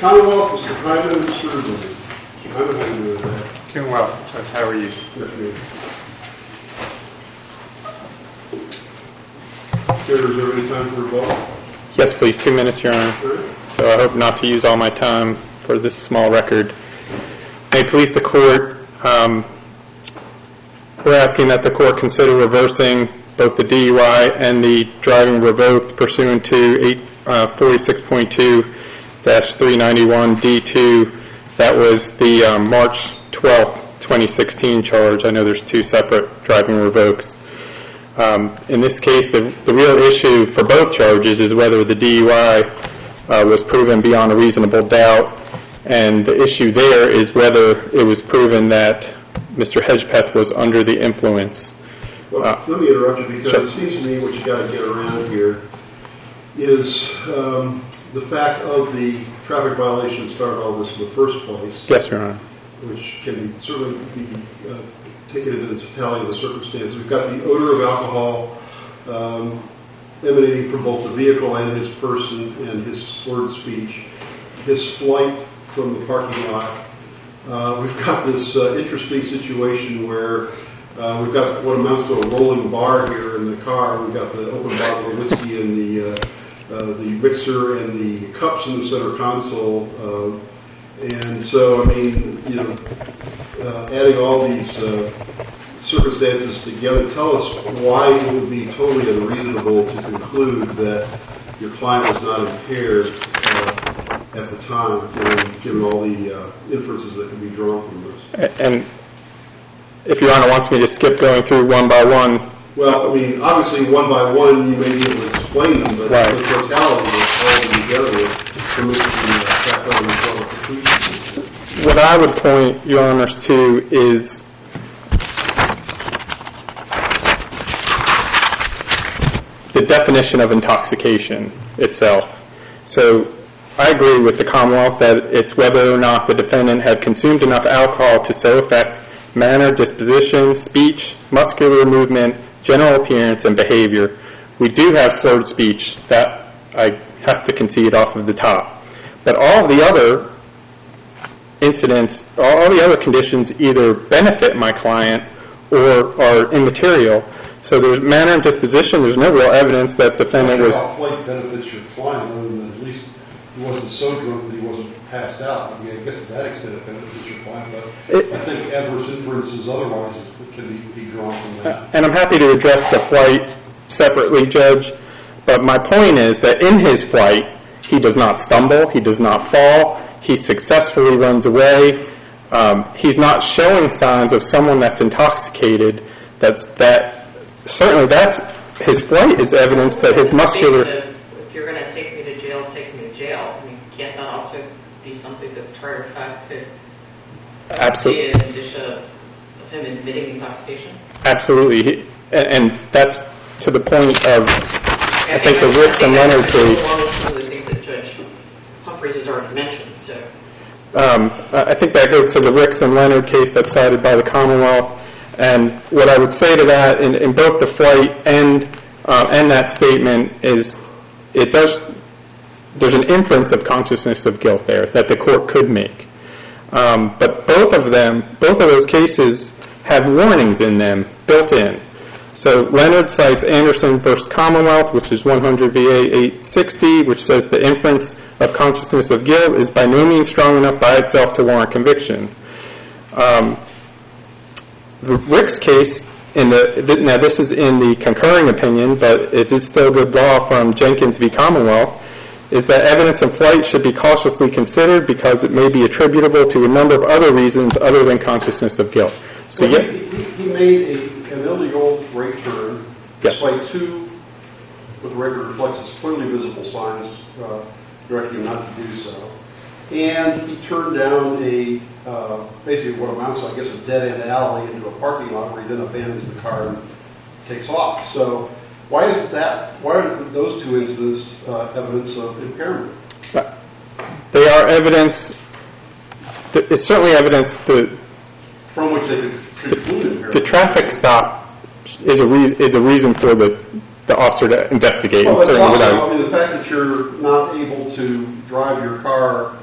Commonwealth, Mr. Hyman, and Mr. Ridley. Mr. Hyman, how are you doing today? Doing well. How are you? Good. Chair, is there any time for rebuttal? Yes, please. 2 minutes, Your Honor. Right. So I hope not to use all my time for this small record. May it please the Court, we're asking that the Court consider reversing both the DUI and the driving revoked pursuant to 46.2-391D2. That was the March 12th, 2016 charge. I know there's two separate driving revokes. In this case, the real issue for both charges is whether the DUI was proven beyond a reasonable doubt, and the issue there is whether it was proven that Mr. Hedgepeth was under the influence. Well, let me interrupt you because it seems to me what you got to get around here is the fact of the traffic violation that started all this in the first place. Yes, Your Honor. Which can certainly be taken into the totality of the circumstances. We've got the odor of alcohol emanating from both the vehicle and his person and his slurred speech, his flight from the parking lot. We've got this interesting situation where we've got what amounts to a rolling bar here in the car. We've got the open bottle of whiskey and the mixer and the cups in the center console. And so, I mean, adding all these circumstances together, tell us why it would be totally unreasonable to conclude that your client was not impaired at the time, given all the inferences that can be drawn from this. And if Your Honor wants me to skip going through one by one. Well, I mean, obviously one by one you may be able to explain them, but right. The totality of all together permits the fact of the conclusion. What I would point, Your Honors, to is the definition of intoxication itself. So I agree with the Commonwealth that it's whether or not the defendant had consumed enough alcohol to so affect manner, disposition, speech, muscular movement, general appearance, and behavior. We do have slurred speech. That I have to concede off of the top. But all of the other incidents, all the other conditions either benefit my client or are immaterial. So there's manner and disposition. There's no real evidence that the defendant was... Flight benefits your client, other than at least he wasn't so drunk that he wasn't passed out. I mean, I guess to that extent it benefits your client, but I think adverse inferences otherwise can be drawn from that. And I'm happy to address the flight separately, Judge, but my point is that in his flight, he does not stumble, he does not fall, he successfully runs away. He's not showing signs of someone that's intoxicated. Certainly his flight is evidence that his muscular... If you're going to take me to jail, take me to jail. I mean, can't that also be something that the trier of fact could see an addition of him admitting intoxication? Absolutely. And that's to the point of, I think, the Ricks and Leonard case. One of the things that Judge Humphreys has already mentioned. So, I think that goes to the Ricks and Leonard case that's cited by the Commonwealth. And what I would say to that, in both the flight and that statement, is there's an inference of consciousness of guilt there that the court could make. But both of those cases have warnings in them built in. So Leonard cites Anderson v. Commonwealth, which is 100 VA 860, which says the inference of consciousness of guilt is by no means strong enough by itself to warrant conviction. The Ricks case, now this is in the concurring opinion, but it is still good law from Jenkins v. Commonwealth, is that evidence in flight should be cautiously considered because it may be attributable to a number of other reasons other than consciousness of guilt. So he made an illegal right turn, yes. Flight 2, with regular reflexes, clearly visible signs directing him not to do so. And he turned down basically what amounts to, I guess, a dead-end alley into a parking lot where he then abandons the car and takes off. So why are those two incidents evidence of impairment? They are evidence. It's certainly evidence from which they could conclude impairment. The traffic stop is a reason for the officer to investigate. Well, it's also, the fact that you're not able to drive your car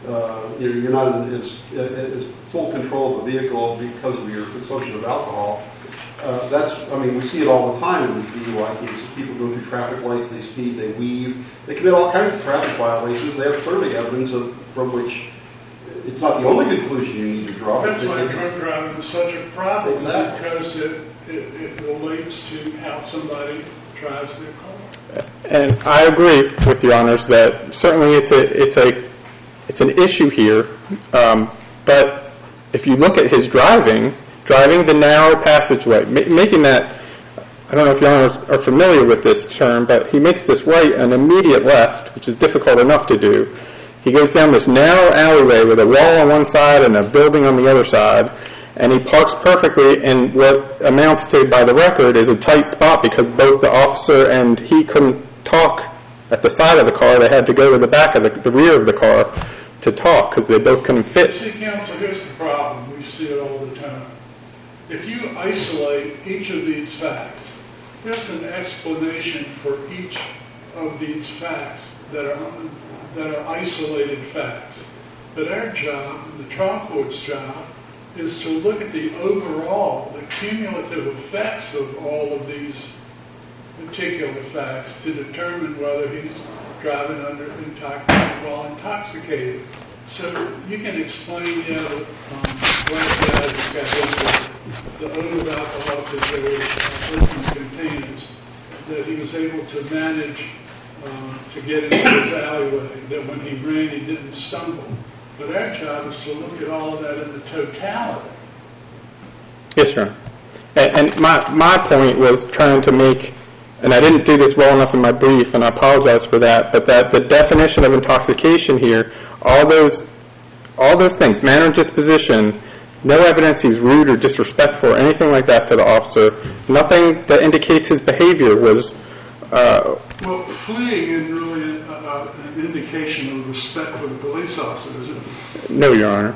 you're not in as full control of the vehicle because of your consumption of alcohol. We see it all the time in these DUI cases. People go through traffic lights, they speed, they weave, they commit all kinds of traffic violations. They have clearly evidence from which it's not the only conclusion you need to draw. That's why drunk driving is such a problem, exactly. Because it relates to how somebody drives their car. And I agree with your honors that certainly it's an issue here. But if you look at his driving the narrow passageway, making that, I don't know if your honors are familiar with this term, but he makes this right an immediate left, which is difficult enough to do. He goes down this narrow alleyway with a wall on one side and a building on the other side, and he parks perfectly in what amounts to, by the record, is a tight spot because both the officer and he couldn't talk at the side of the car. They had to go to the back of the rear of the car to talk because they both couldn't fit. See, counsel, here's the problem. We see it all the time. If you isolate each of these facts, there's an explanation for each of these facts that are isolated facts. But our job, the trial court's job, is to look at the overall, the cumulative effects of all of these particular facts to determine whether he's driving while intoxicated. So you can explain, the odor of alcohol because there were open containers, that he was able to manage to get into his alleyway, that when he ran he didn't stumble. But our job is to look at all of that in the totality. Yes, sir. And my point was trying to make, and I didn't do this well enough in my brief, and I apologize for that, but that the definition of intoxication here, all those things, manner and disposition, no evidence he was rude or disrespectful or anything like that to the officer, nothing that indicates his behavior was... Well, fleeing isn't really an indication of respect for the police officer, is it? No, Your Honor.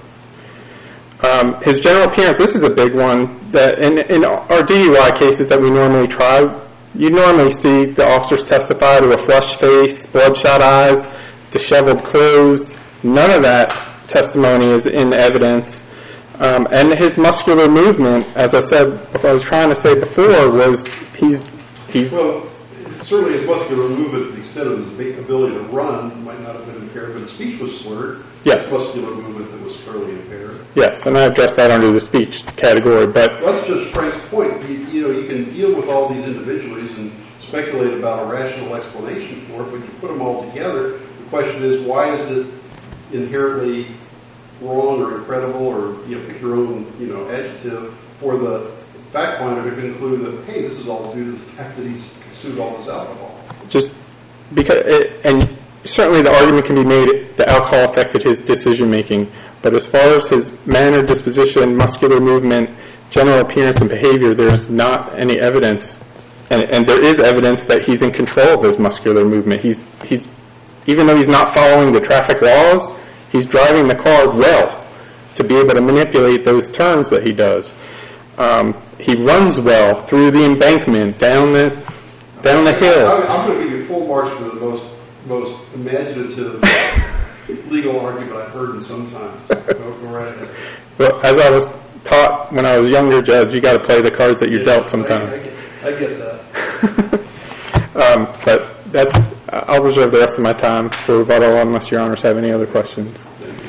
His general appearance, this is a big one, that in our DUI cases that we normally try, you normally see the officers testify to a flushed face, bloodshot eyes, disheveled clothes. None of that testimony is in evidence. And his muscular movement, as I was trying to say before, was he's... Well, certainly his muscular movement, to the extent of his ability to run, might not have been impaired, but his speech was slurred. Yes. His muscular movement that was clearly impaired. Yes, and I addressed that under the speech category, but... That's just Frank's point. You can deal with all these individuals and speculate about a rational explanation for it, but you put them all together, the question is, why is it inherently wrong or incredible, or pick your own adjective, for the fact finder to conclude that, hey, this is all due to the fact that he's consumed all this alcohol. Just because, and certainly the argument can be made that alcohol affected his decision making, but as far as his manner, disposition, muscular movement, general appearance and behavior, there's not any evidence, and there is evidence that he's in control of his muscular movement. He's even though he's not following the traffic laws, he's driving the car well to be able to manipulate those turns that he does. He runs well through the embankment, down the hill. I'm going to give you full marks for the most imaginative legal argument I've heard in some time. Go right ahead. Well, as I was taught when I was younger, Judge, you got to play the cards that you're dealt sometimes. I get that. But I'll reserve the rest of my time for rebuttal unless Your Honors have any other questions.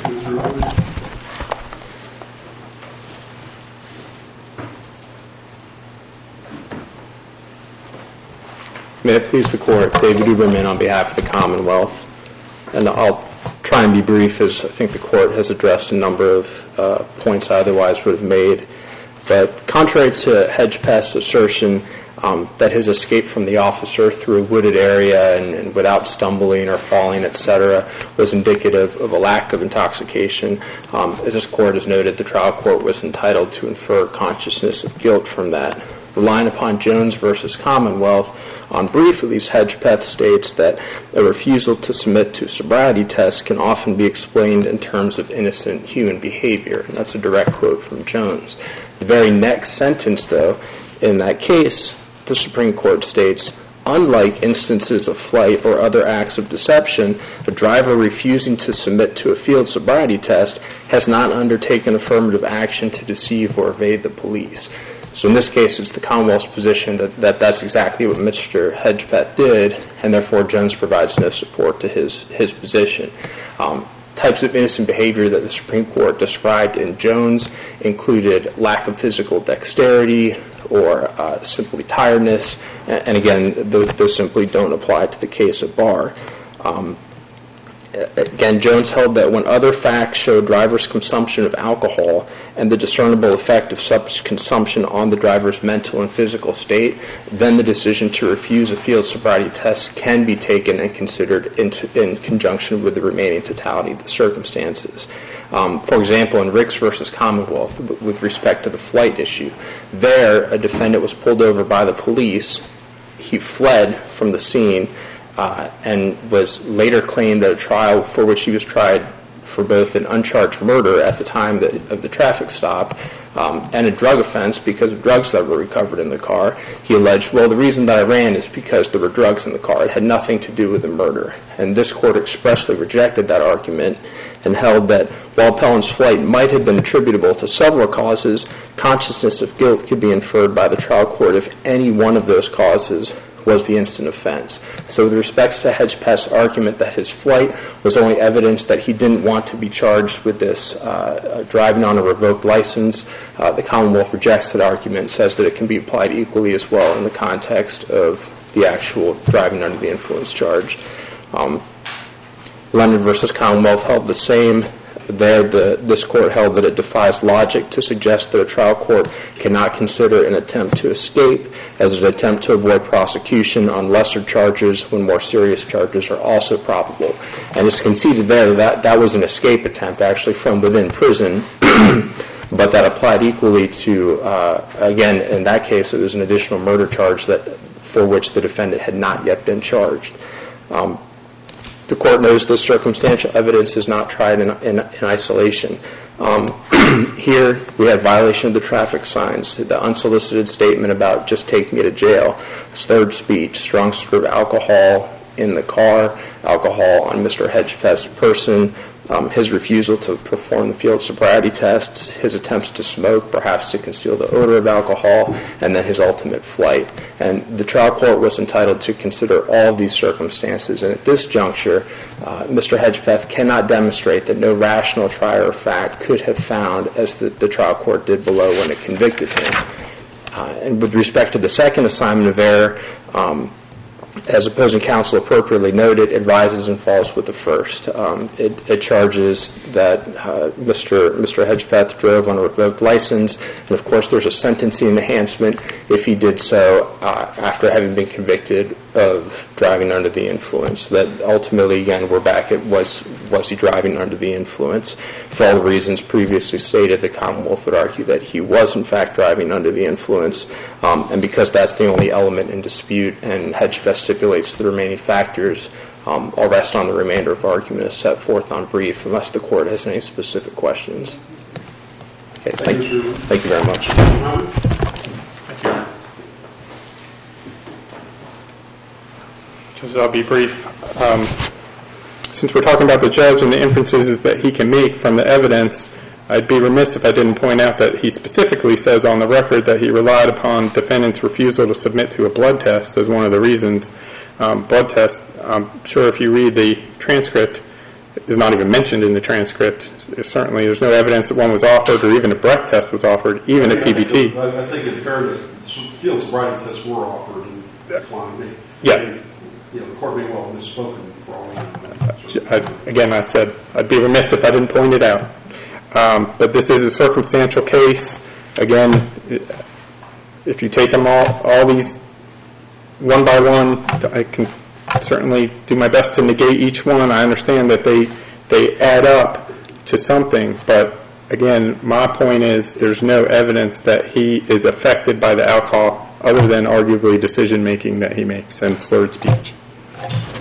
May it please the Court, David Uberman on behalf of the Commonwealth. And I'll try and be brief, as I think the Court has addressed a number of points I otherwise would have made. But contrary to Hedgepeth's assertion that his escape from the officer through a wooded area and without stumbling or falling, etc., was indicative of a lack of intoxication, as this Court has noted, the trial court was entitled to infer consciousness of guilt from that. Relying upon Jones versus Commonwealth, on brief, at least Hedgepeth states that a refusal to submit to sobriety tests can often be explained in terms of innocent human behavior. And that's a direct quote from Jones. The very next sentence, though, in that case, the Supreme Court states, unlike instances of flight or other acts of deception, a driver refusing to submit to a field sobriety test has not undertaken affirmative action to deceive or evade the police. So in this case, it's the Commonwealth's position that that's exactly what Mr. Hedgepeth did, and therefore Jones provides no support to his position. Types of innocent behavior that the Supreme Court described in Jones included lack of physical dexterity or simply tiredness, and again, those simply don't apply to the case of Barr. Again, Jones held that when other facts show driver's consumption of alcohol and the discernible effect of such consumption on the driver's mental and physical state, then the decision to refuse a field sobriety test can be taken and considered in conjunction with the remaining totality of the circumstances. For example, in Ricks versus Commonwealth, with respect to the flight issue, there a defendant was pulled over by the police. He fled from the scene and was later claimed at a trial for which he was tried for both an uncharged murder at the time of the traffic stop and a drug offense because of drugs that were recovered in the car. He alleged, well, the reason that I ran is because there were drugs in the car. It had nothing to do with the murder. And this court expressly rejected that argument and held that while Appellant's flight might have been attributable to several causes, consciousness of guilt could be inferred by the trial court if any one of those causes was the instant offense. So with respects to Hedgepeth's argument that his flight was only evidence that he didn't want to be charged with this driving on a revoked license, the Commonwealth rejects that argument and says that it can be applied equally as well in the context of the actual driving under the influence charge. London versus Commonwealth held the same. There, this court held that it defies logic to suggest that a trial court cannot consider an attempt to escape as an attempt to avoid prosecution on lesser charges when more serious charges are also probable. And it's conceded there that was an escape attempt actually from within prison, but that applied equally to, again, in that case, it was an additional murder charge for which the defendant had not yet been charged. The court knows the circumstantial evidence is not tried in isolation. Here, we have violation of the traffic signs, the unsolicited statement about just take me to jail, slurred speech, strong sort of alcohol in the car, alcohol on Mr. Hedgepeth's person, his refusal to perform the field sobriety tests, his attempts to smoke, perhaps to conceal the odor of alcohol, and then his ultimate flight. And the trial court was entitled to consider all of these circumstances. And at this juncture, Mr. Hedgepeth cannot demonstrate that no rational trier of fact could have found, as the trial court did below when it convicted him. And with respect to the second assignment of error, as opposing counsel appropriately noted, it rises and falls with the first. It charges that Mr. Hedgepeth drove on a revoked license, and of course there's a sentencing enhancement if he did so after having been convicted of driving under the influence. That ultimately, again, we're back at was he driving under the influence? For all the reasons previously stated, the Commonwealth would argue that he was in fact driving under the influence, and because that's the only element in dispute and Hedgepeth stipulates the remaining factors, I'll rest on the remainder of argument as set forth on brief unless the court has any specific questions. Okay, thank you. Thank you very much. I'll be brief. Since we're talking about the judge and the inferences that he can make from the evidence, I'd be remiss if I didn't point out that he specifically says on the record that he relied upon defendant's refusal to submit to a blood test as one of the reasons. Blood test, I'm sure if you read the transcript, is not even mentioned in the transcript. Certainly there's no evidence that one was offered or even a breath test was offered, even at PBT. I think in fairness, field sobriety tests were offered and declined. Yes. The court may well have misspoken for all we know. Again, I said I'd be remiss if I didn't point it out. But this is a circumstantial case. Again, if you take them all these one by one, I can certainly do my best to negate each one. I understand that they add up to something, but again, my point is there's no evidence that he is affected by the alcohol other than arguably decision-making that he makes and slurred speech.